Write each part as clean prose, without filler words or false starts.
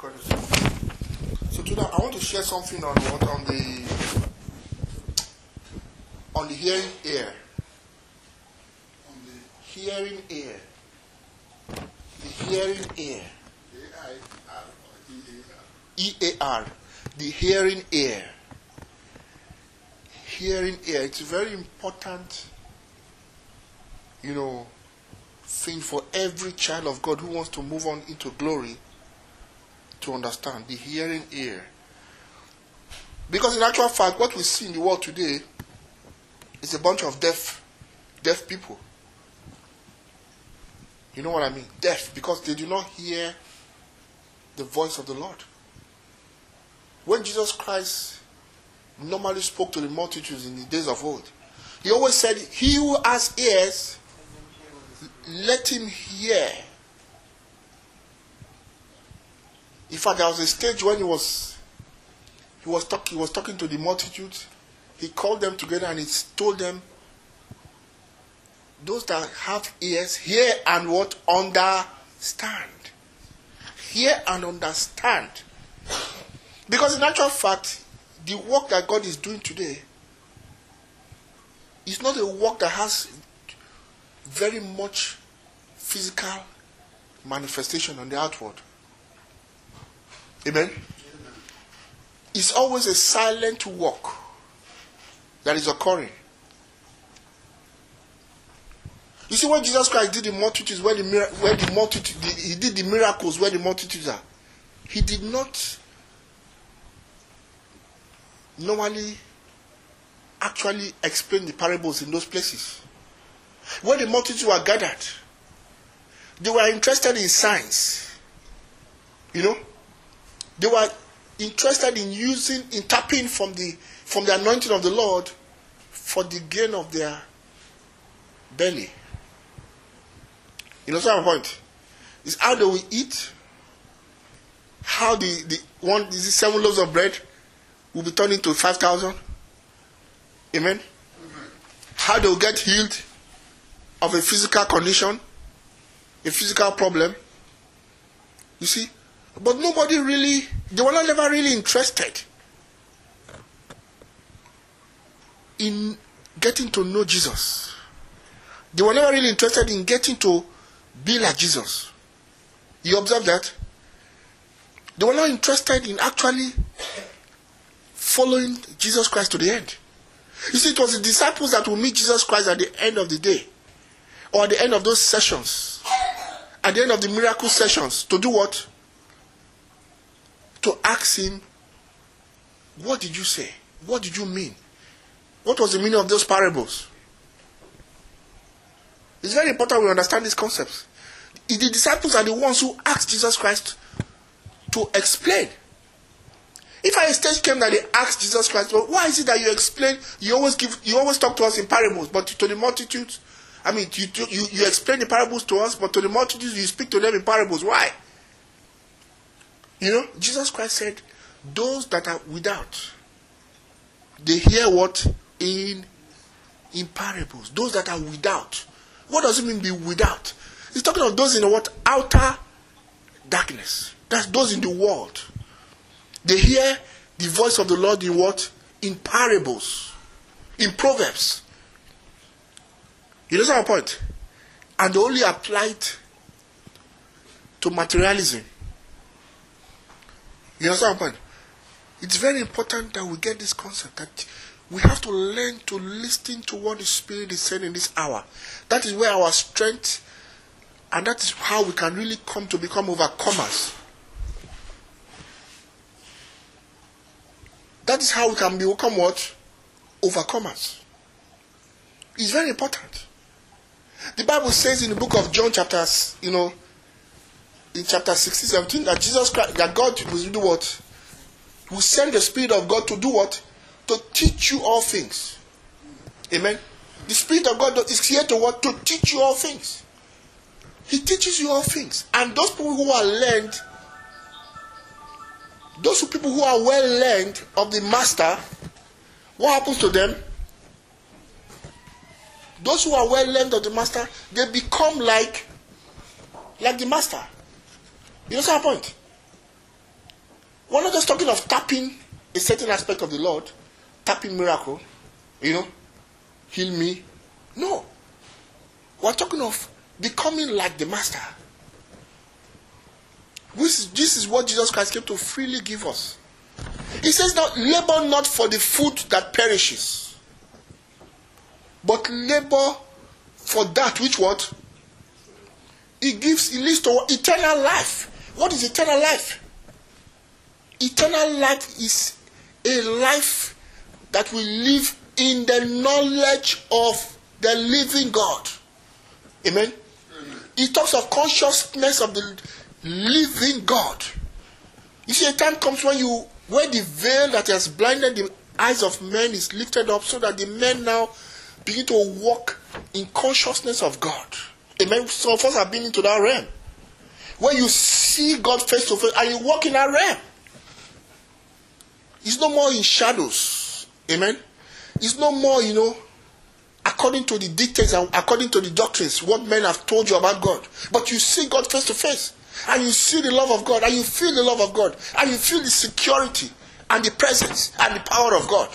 recording. So today I want to share something on what on the hearing ear. On the hearing ear. The hearing ear. E-A-R. The hearing ear. Hearing ear. It's a very important, thing for every child of God who wants to move on into glory to understand. The hearing ear. Because in actual fact, what we see in the world today is a bunch of deaf people. You know what I mean? Deaf, because they do not hear the voice of the Lord. When Jesus Christ normally spoke to the multitudes in the days of old, he always said, he who has ears, let him hear. In fact, there was a stage when he was talking to the multitude. He called them together and he told them, those that have ears, hear and what? Understand. Hear and understand. Because in actual fact, the work that God is doing today is not a work that has very much physical manifestation on the outward. Amen? It's always a silent work that is occurring. You see, when Jesus Christ did the multitudes, he did the miracles where the multitudes are, he did not normally actually explain the parables in those places. When the multitudes were gathered, they were interested in signs. They were interested in tapping from the anointing of the Lord for the gain of their belly. You know my point? It's how they will eat, how the 7 loaves of bread will be turned into 5,000. Amen? How they will get healed of a physical condition, a physical problem. You see? But they were not ever really interested in getting to know Jesus. They were never really interested in getting to be like Jesus. You observe that? They were not interested in actually following Jesus Christ to the end. You see, it was the disciples that will meet Jesus Christ at the end of the day, or at the end of those sessions, at the end of the miracle sessions, to do what? To ask him, what did you say? What did you mean? What was the meaning of those parables? It's very important we understand these concepts. The disciples are the ones who asked Jesus Christ to explain. If at a stage came that they asked Jesus Christ, well, why is it that you explain, you always talk to us in parables, but to the multitudes, you explain the parables to us, but to the multitudes you speak to them in parables. Why? Jesus Christ said, those that are without, they hear what? In parables. Those that are without. What does it mean be without? He's talking of those in what? Outer darkness. That's those in the world. They hear the voice of the Lord in what? In parables. In proverbs. You understand my point? And they only apply it to materialism. You understand my point? It's very important that we get this concept that we have to learn to listen to what the Spirit is saying in this hour. That is where our strength, and that is how we can really come to become overcomers. That is how we can become what? Overcomers. It's very important. The Bible says in the book of John in chapter 16, 17, that Jesus Christ, that God will do what? Will send the Spirit of God to do what? To teach you all things. Amen. The Spirit of God is here to what? To teach you all things. He teaches you all things. And those people who are learned, those people who are well learned of the Master, what happens to them? Those who are well learned of the Master, they become like the Master. You know my point? We're not just talking of tapping a certain aspect of the Lord, tapping miracle, heal me. No. We're talking of becoming like the Master. This is what Jesus Christ came to freely give us. He says, "Now labor not for the food that perishes, but labor for that which what? It leads to eternal life." What is eternal life? Eternal life is a life that will live in the knowledge of the living God. Amen? He talks of consciousness of the living God. You see, a time comes when the veil that has blinded the eyes of men is lifted up, so that the men now begin to walk in consciousness of God. Amen? Some of us have been into that realm, where you see God face to face and you walk in that realm. It's no more in shadows. Amen? It's no more, according to the dictates and according to the doctrines, what men have told you about God. But you see God face to face. And you see the love of God. And you feel the love of God. And you feel the security and the presence and the power of God.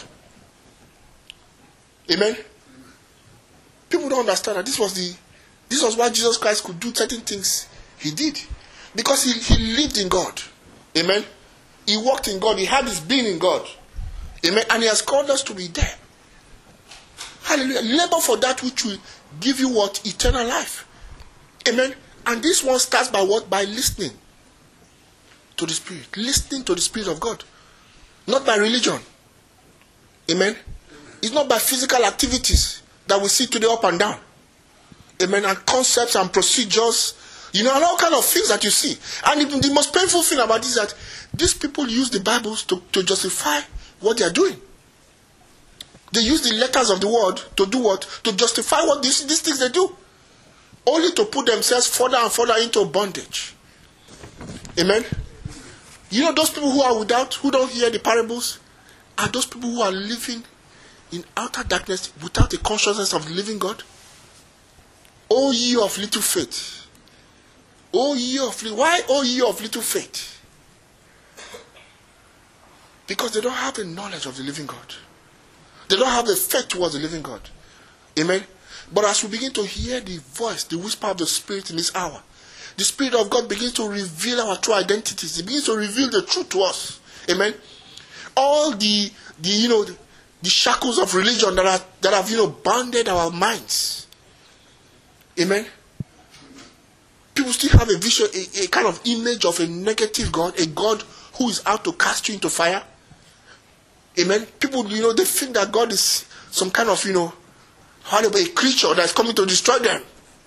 Amen? People don't understand that this was why Jesus Christ could do certain things he did. Because he lived in God. Amen? He walked in God. He had his being in God. Amen? And he has called us to be there. Hallelujah. Labor for that which will give you what? Eternal life. Amen? And this one starts by what? By listening to the Spirit. Listening to the Spirit of God. Not by religion. Amen? It's not by physical activities that we see today up and down. Amen? And concepts and procedures. And all kind of things that you see. And the most painful thing about this is that these people use the Bibles to justify what they are doing. They use the letters of the word to do what? To justify what these things they do. Only to put themselves further and further into bondage. Amen? Those people who are without, who don't hear the parables, are those people who are living in outer darkness without a consciousness of the living God. O ye of little faith. Why O ye of little faith? Because they don't have the knowledge of the living God. They don't have the faith towards the living God. Amen? But as we begin to hear the voice, the whisper of the Spirit in this hour, the Spirit of God begins to reveal our true identities. He begins to reveal the truth to us. Amen? All the shackles of religion that have bounded our minds. Amen? People still have a vision, a kind of image of a negative God, a God who is out to cast you into fire. Amen? People, they think that God is some kind of, a creature that's coming to destroy them.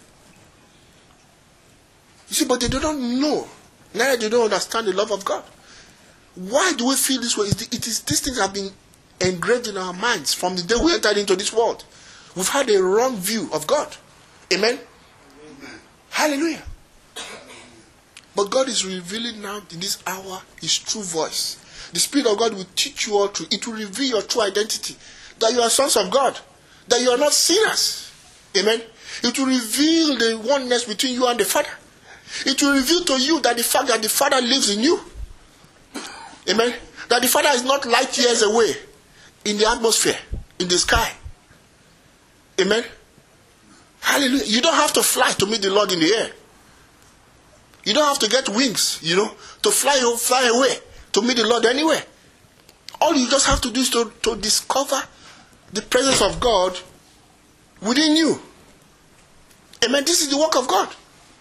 You see, but they don't know. Neither they don't understand the love of God. Why do we feel this way? These things have been engraved in our minds from the day we entered into this world. We've had a wrong view of God. Amen? Amen. Hallelujah. But God is revealing now in this hour His true voice. The Spirit of God will teach you all truth. It will reveal your true identity. That you are sons of God. That you are not sinners. Amen. It will reveal the oneness between you and the Father. It will reveal to you that the fact that the Father lives in you. Amen. That the Father is not light years away in the atmosphere, in the sky. Amen. Hallelujah. You don't have to fly to meet the Lord in the air. You don't have to get wings, to fly away to meet the Lord anywhere. All you just have to do is to discover the presence of God within you. Amen. This is the work of God.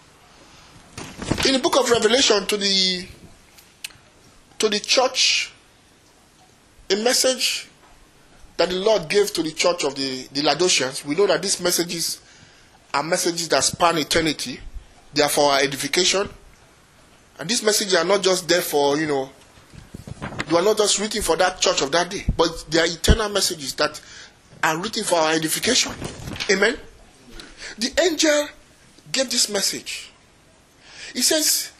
In the book of Revelation to the church, a message that the Lord gave to the church of the Laodiceans. We know that these messages are messages that span eternity. They are for our edification. And these messages are not just there for, they are not just written for that church of that day. But they are eternal messages that are written for our edification. Amen? The angel gave this message. He says,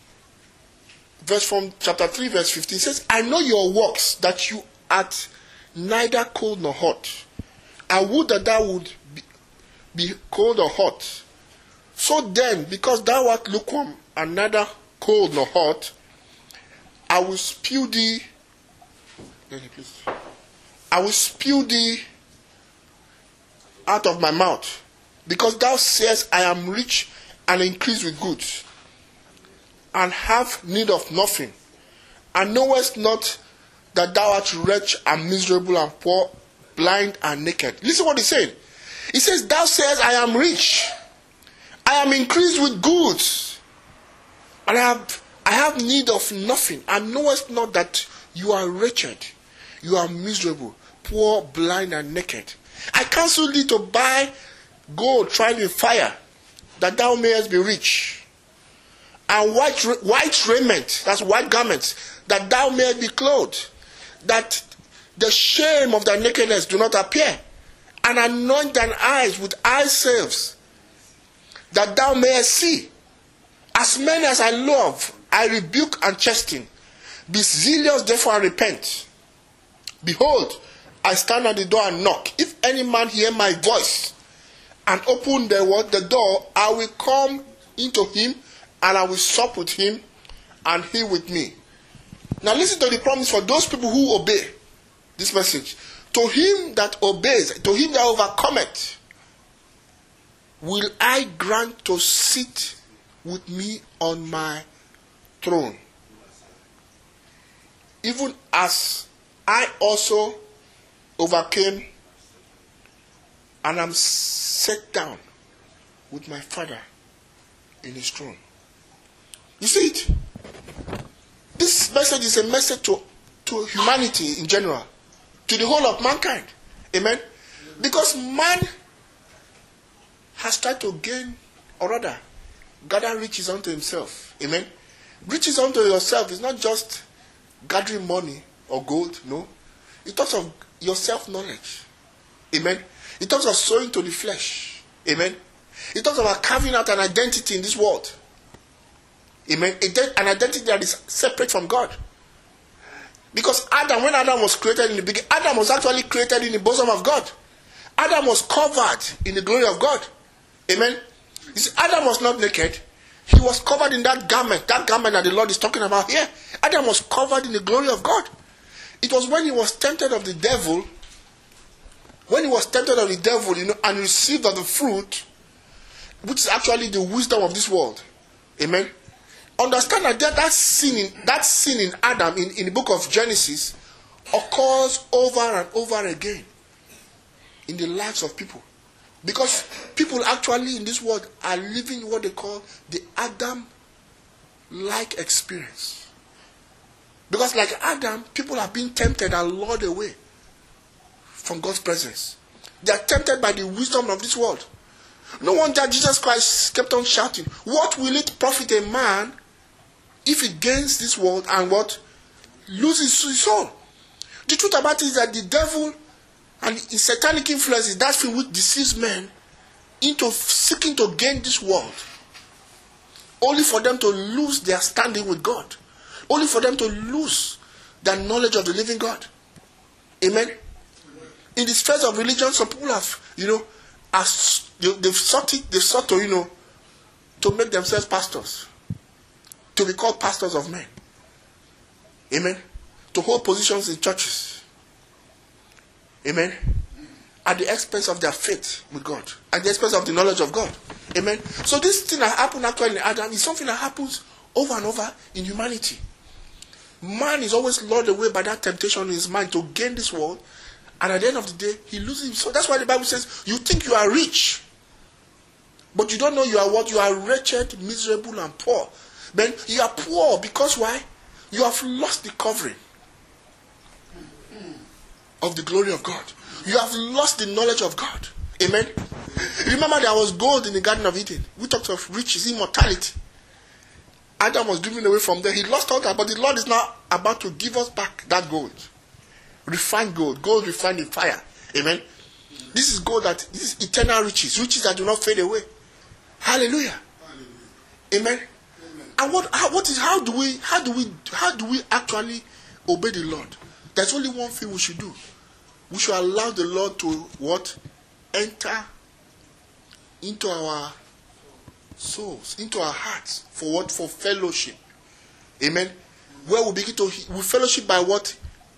from chapter 3, verse 15, it says, I know your works, that you art neither cold nor hot. I would that thou would be cold or hot. So then, because thou art lukewarm and neither cold nor hot, I will spew thee. I will spew thee out of my mouth, because thou sayest, I am rich and increase with goods, and have need of nothing, and knowest not that thou art wretched and miserable and poor, blind and naked. Listen what he's saying. He says, thou sayest, I am rich, I am increased with goods, and I have need of nothing, and knowest not that you are wretched, you are miserable, poor, blind, and naked. I counsel thee to buy gold tried in fire, that thou mayest be rich, and white raiment, that's white garments, that thou mayest be clothed, that the shame of thy nakedness do not appear, and anoint thine eyes with eye salves, that thou mayest see. As many as I love, I rebuke and chasten. Be zealous therefore and repent. Behold, I stand at the door and knock. If any man hear my voice and open the door, I will come into him, and I will sup with him, and he with me. Now listen to the promise for those people who obey this message. To him that obeys, to him that overcometh, will I grant to sit with me on my throne, even as I also overcame and am set down with my Father in his throne. You see it? This message is a message to humanity in general, to the whole of mankind. Amen? Because man has tried to gain, or rather, gather riches unto himself. Amen? Riches unto yourself is not just gathering money or gold, no. It talks of your self-knowledge. Amen? It talks of sowing to the flesh. Amen? It talks about carving out an identity in this world. Amen? An identity that is separate from God. Because Adam, when Adam was created in the beginning, Adam was actually created in the bosom of God. Adam was covered in the glory of God. Amen? You see, Adam was not naked. He was covered in that garment that the Lord is talking about here. Adam was covered in the glory of God. It was when he was tempted of the devil, and received of the fruit, which is actually the wisdom of this world. Amen? Understand that that sin in Adam in the book of Genesis occurs over and over again in the lives of people. Because people actually in this world are living what they call the Adam-like experience. Because like Adam, people are being tempted and lured away from God's presence. They are tempted by the wisdom of this world. No wonder Jesus Christ kept on shouting, what will it profit a man if he gains this world and what? Loses his soul. The truth about it is that the devil and his satanic influences, that's which deceives men into seeking to gain this world, only for them to lose their standing with God, only for them to lose their knowledge of the living God. Amen. In the spheres of religion, some people have, they've sought to, to make themselves pastors, to be called pastors of men. Amen. To hold positions in churches. Amen. At the expense of their faith with God. At the expense of the knowledge of God. Amen. So this thing that happened actually in Adam is something that happens over and over in humanity. Man is always lured away by that temptation in his mind to gain this world. And at the end of the day, he loses him. So that's why the Bible says, you think you are rich. But you don't know you are what? You are wretched, miserable, and poor. Then you are poor because why? You have lost the covering of the glory of God. You have lost the knowledge of God. Amen. Remember there was gold in the Garden of Eden. We talked of riches, immortality. Adam was driven away from there. He lost all that, but the Lord is now about to give us back that gold. Refined gold. Gold refined in fire. Amen. This is gold this is eternal riches. Riches that do not fade away. Hallelujah. Amen. And how do we actually obey the Lord? There's only one thing we should do. We should allow the Lord to what? Enter into our souls, into our hearts. For what? For fellowship. Amen. Where we begin to we fellowship by what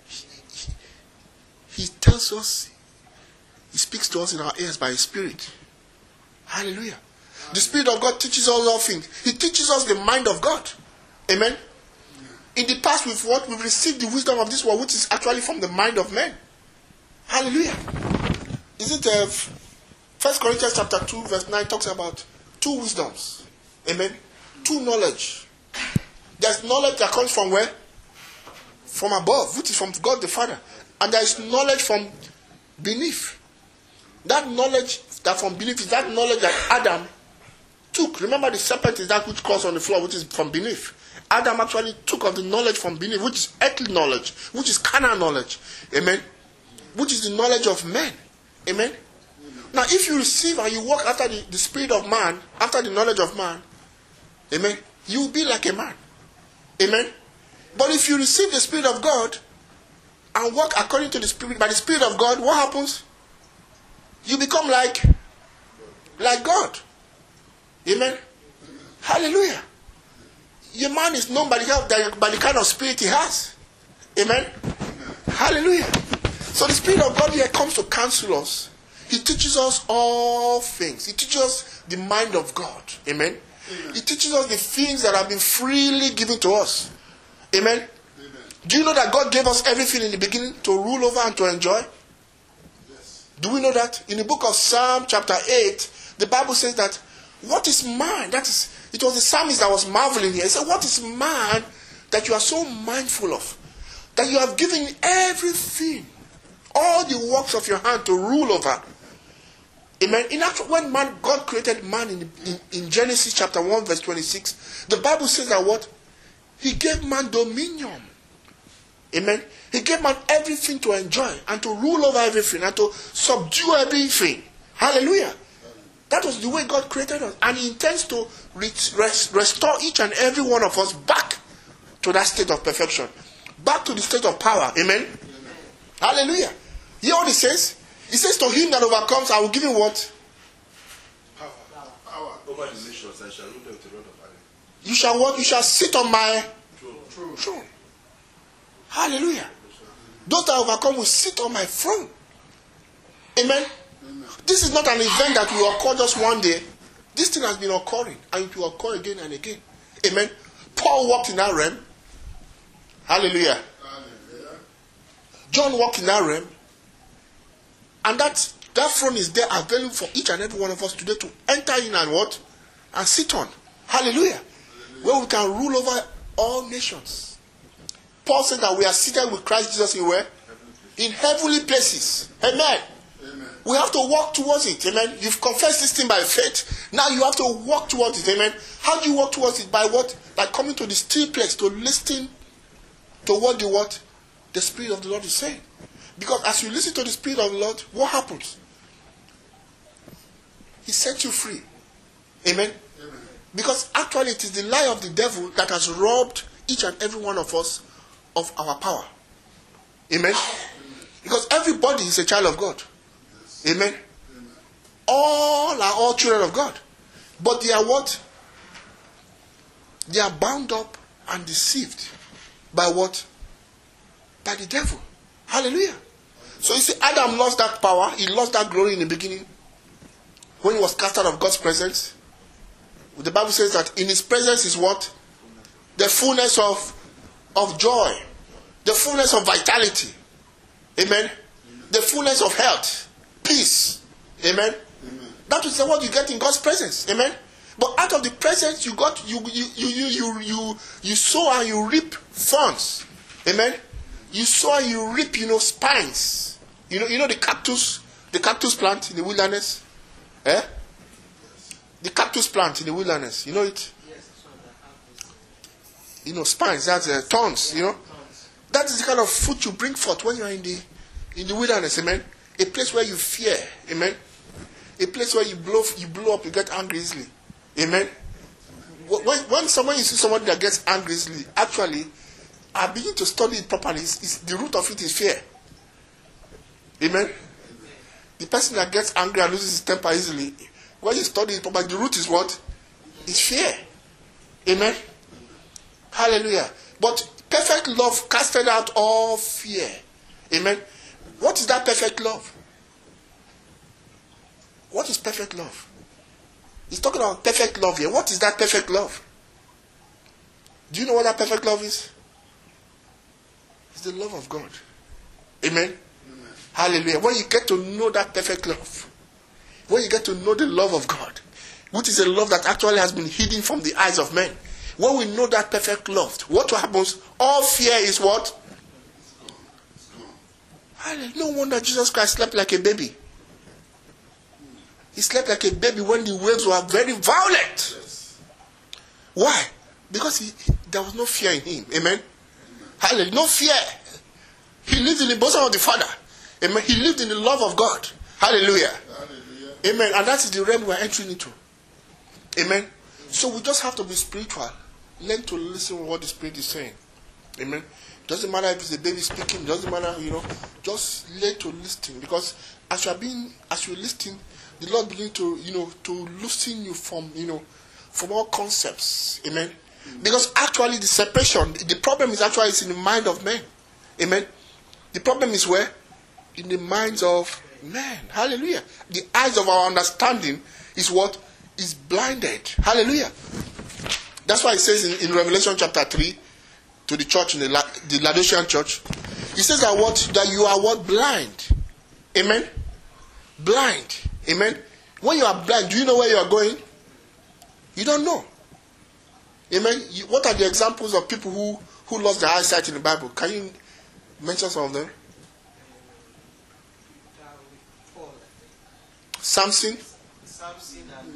he tells us. He speaks to us in our ears by his Spirit. Hallelujah. The Spirit of God teaches us all things. He teaches us the mind of God. Amen. In the past, we've received the wisdom of this world, which is actually from the mind of men. Hallelujah. Is it 1 Corinthians chapter 2, verse 9 talks about two wisdoms. Amen. Two knowledge. There's knowledge that comes from where? From above, which is from God the Father. And there is knowledge from beneath. That knowledge that from beneath is that knowledge that Adam took. Remember, the serpent is that which crawls on the floor, which is from beneath. Adam actually took of the knowledge from beneath, which is earthly knowledge, which is carnal knowledge. Amen. Which is the knowledge of men. Amen. Now, if you receive and you walk after the spirit of man, after the knowledge of man, amen, you will be like a man. Amen. But if you receive the Spirit of God and walk according to the Spirit, by the Spirit of God, what happens? You become like God. Amen. Hallelujah. Your man is known by the kind of spirit he has. Amen. Hallelujah. So the Spirit of God here comes to counsel us. He teaches us all things. He teaches us the mind of God. Amen. He teaches us the things that have been freely given to us. Amen. Do you know that God gave us everything in the beginning to rule over and to enjoy? Yes. Do we know that? In the book of Psalm chapter 8, the Bible says that what is man? It was the psalmist that was marveling here. He said, what is man that you are so mindful of? That you have given everything, all the works of your hand to rule over. Amen. In actual, when God created man in Genesis chapter 1 verse 26, the Bible says that what? He gave man dominion. Amen. He gave man everything to enjoy and to rule over everything and to subdue everything. Hallelujah. That was the way God created us. And he intends to restore each and every one of us back to that state of perfection. Back to the state of power. Amen. Hallelujah. Hear what he says? He says, to him that overcomes, I will give him what? Power over the nations, and shall rule them with a rod of iron. You shall what? You shall sit on my throne. Hallelujah. Those that overcome will sit on my throne. Amen. This is not an event that will occur just one day. This thing has been occurring, and it will occur again and again. Amen. Paul walked in that realm. Hallelujah. John walked in that realm. And that throne is there available for each and every one of us today to enter in and what? And sit on. Hallelujah. Where we can rule over all nations. Paul said that we are seated with Christ Jesus in where? In heavenly places. Amen. Amen. We have to walk towards it. Amen. You've confessed this thing by faith. Now you have to walk towards it. Amen. How do you walk towards it? By what? By coming to the still place to listen to what the Spirit of the Lord is saying. Because as you listen to the Spirit of the Lord, what happens? He sets you free. Amen? Amen. Because actually it is the lie of the devil that has robbed each and every one of us of our power. Amen? Because everybody is a child of God. Yes. Amen? Amen? All children of God. But they are what? They are bound up and deceived by what? By the devil. Hallelujah. So you see, Adam lost that power. He lost that glory in the beginning. When he was cast out of God's presence. The Bible says that in his presence is what? The fullness of joy. The fullness of vitality. Amen. The fullness of health. Peace. Amen. That is what you get in God's presence. Amen. But out of the presence you got, you sow and you reap thorns. Amen. You sow and you reap, spines. You know the cactus plant in the wilderness? Eh? The cactus plant in the wilderness. You know it? Yes. Spines, that's thorns, That is the kind of fruit you bring forth when you are in the wilderness, amen? A place where you fear, amen? A place where you blow up, you get angry easily. Amen? When you see somebody that gets angry easily, actually, I begin to study it properly. The root of it is fear. Amen? The person that gets angry and loses his temper easily, when you study it properly, the root is what? It's fear. Amen? Hallelujah. But Perfect love casted out all fear. Amen. What is that perfect love? What is perfect love? He's talking about perfect love here. What is that perfect love? Do you know what that perfect love is? It's the love of God. Amen. Hallelujah. When you get to know that perfect love, when you get to know the love of God, which is a love that actually has been hidden from the eyes of men, when we know that perfect love, what happens? All fear is what? Hallelujah. No wonder Jesus Christ slept like a baby. He slept like a baby when the waves were very violent. Why? Because there was no fear in him. Amen. Hallelujah. No fear. He lived in the bosom of the Father. Amen. He lived in the love of God. Hallelujah. Hallelujah. Amen. And that is the realm we are entering into. Amen. So we just have to be spiritual. Learn to listen to what the Spirit is saying. Amen. Doesn't matter if it's a baby speaking. Doesn't matter, Just learn to listen. Because as you're listening, the Lord begins to, to loosen you from, from all concepts. Amen. Because actually the separation, the problem is actually in the mind of men. Amen. The problem is where? In the minds of men. Hallelujah. The eyes of our understanding is what? Is blinded. Hallelujah. That's why it says in Revelation chapter 3 to the church in the Laodicean church. It says that you are what? Blind. Amen. Blind. Amen. When you are blind, do you know where you are going? You don't know. Amen. What are the examples of people who lost their eyesight in the Bible? Can you mention some of them? Samson. And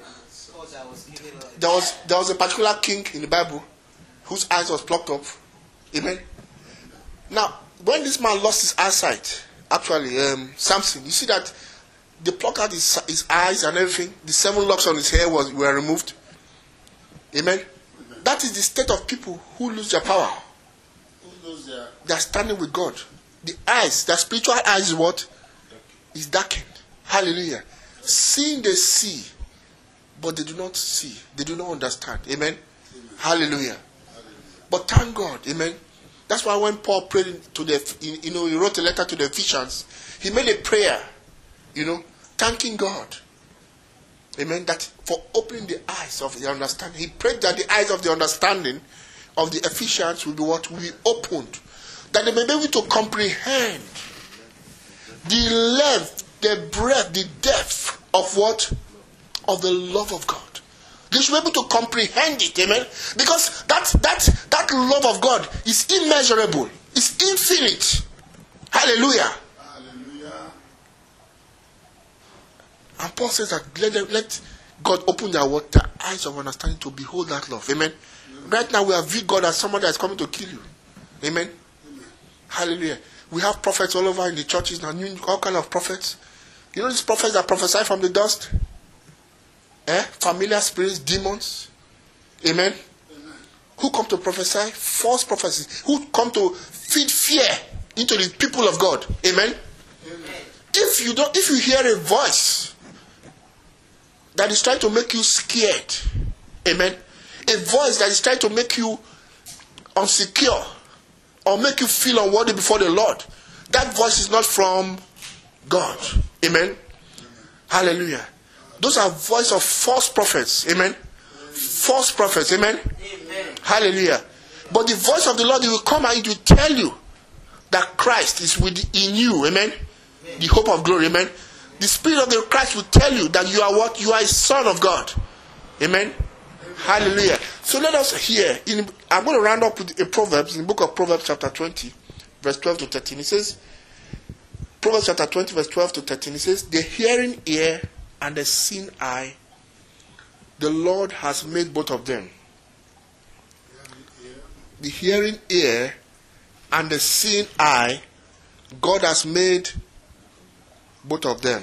there was a particular king in the Bible whose eyes was plucked up. Amen. Now, when this man lost his eyesight, actually, Samson, you see that they plucked out his eyes and everything. The 7 locks on his hair were removed. Amen. That is the state of people who lose their power. They are standing with God. The eyes, their spiritual eyes is what? Is darkened. Hallelujah. Seeing they see, but they do not see. They do not understand. Amen. Hallelujah. But thank God. Amen. That's why when Paul prayed he wrote a letter to the Ephesians. He made a prayer, thanking God. Amen. That for opening the eyes of the understanding. He prayed that the eyes of the understanding of the Ephesians will be what? Will be opened. That they may be able to comprehend the length, the breadth, the depth of what? Of the love of God. They should be able to comprehend it. Amen. Because that love of God is immeasurable. It's infinite. Hallelujah. And Paul says that let God open their eyes of understanding to behold that love. Amen. Right now we have viewed God as somebody that's coming to kill you. Amen. Hallelujah. We have prophets all over in the churches now, all kind of prophets. You know these prophets that prophesy from the dust? Familiar spirits, demons. Amen. Who come to prophesy? False prophecies. Who come to feed fear into the people of God. Amen. If you hear a voice that is trying to make you scared, amen, a voice that is trying to make you insecure or make you feel unworthy before the Lord, that voice is not from God. Amen. Hallelujah. Those are voices of false prophets. Amen. False prophets. Amen. Hallelujah. But the voice of the Lord, will come and it will tell you that Christ is in you. Amen. The hope of glory. Amen. The Spirit of the Christ will tell you that you are what? You are a son of God. Amen. Hallelujah. So let us hear. I'm going to round up with a Proverbs, in the book of Proverbs chapter 20, verse 12 to 13. It says, Proverbs chapter 20, verse 12 to 13. It says, the hearing ear and the seeing eye, the Lord has made both of them. The hearing ear and the seeing eye, God has made both of them.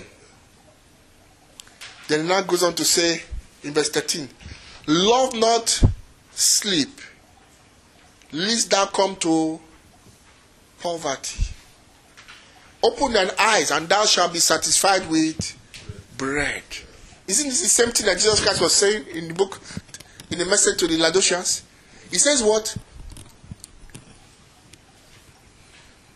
Then it now goes on to say in verse 13, love not sleep, lest thou come to poverty. Open thine eyes, and thou shalt be satisfied with bread. Isn't this the same thing that Jesus Christ was saying in the book, in the message to the Laodiceans? He says what?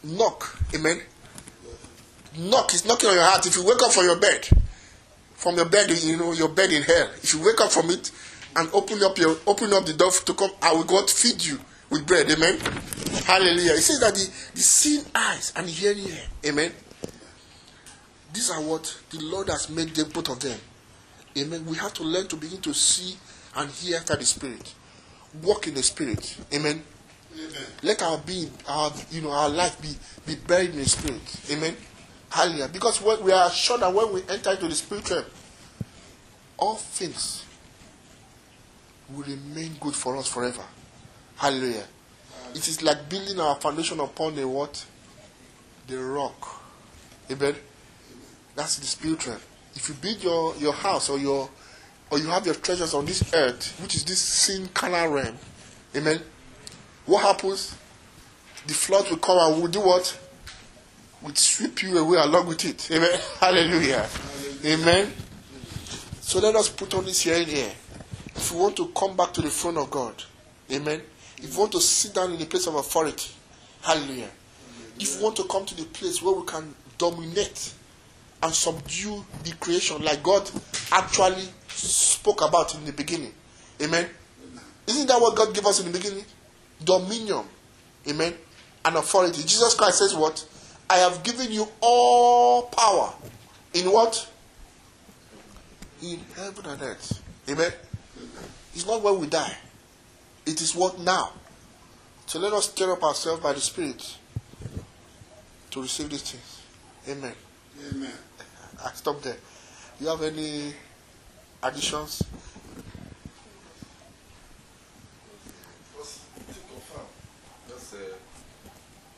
knock. Amen. Knock is knocking on your heart. If you wake up from your bed, your bed in hell. If you wake up from it and open up the door to come, I will God feed you with bread. Amen. Hallelujah. It says that the seeing eyes and the hearing ear. Amen. These are what the Lord has made them, both of them. Amen. We have to learn to begin to see and hear after the Spirit. Walk in the Spirit. Amen. Amen. Let our being, our life be buried in the Spirit. Amen. Hallelujah. Because we are sure that when we enter into the Spirit realm, all things will remain good for us forever. Hallelujah. It is like building our foundation upon the what? The rock. Amen. That's the Spirit realm. If you build your house or you have your treasures on this earth, which is this sin carnal realm, amen, what happens? The flood will come and will do what? Will sweep you away along with it. Amen. Hallelujah. Amen. So let us put on this hearing here. If we want to come back to the throne of God, amen. If we want to sit down in the place of authority, hallelujah. If we want to come to the place where we can dominate and subdue the creation like God actually spoke about in the beginning. Amen. Isn't that what God gave us in the beginning? Dominion. Amen. And authority. Jesus Christ says what? I have given you all power. In what? In heaven and earth. Amen. It's not when we die. It is what now. So let us stir up ourselves by the Spirit to receive these things. Amen. Amen. I stop there. You have any additions? Just to confirm,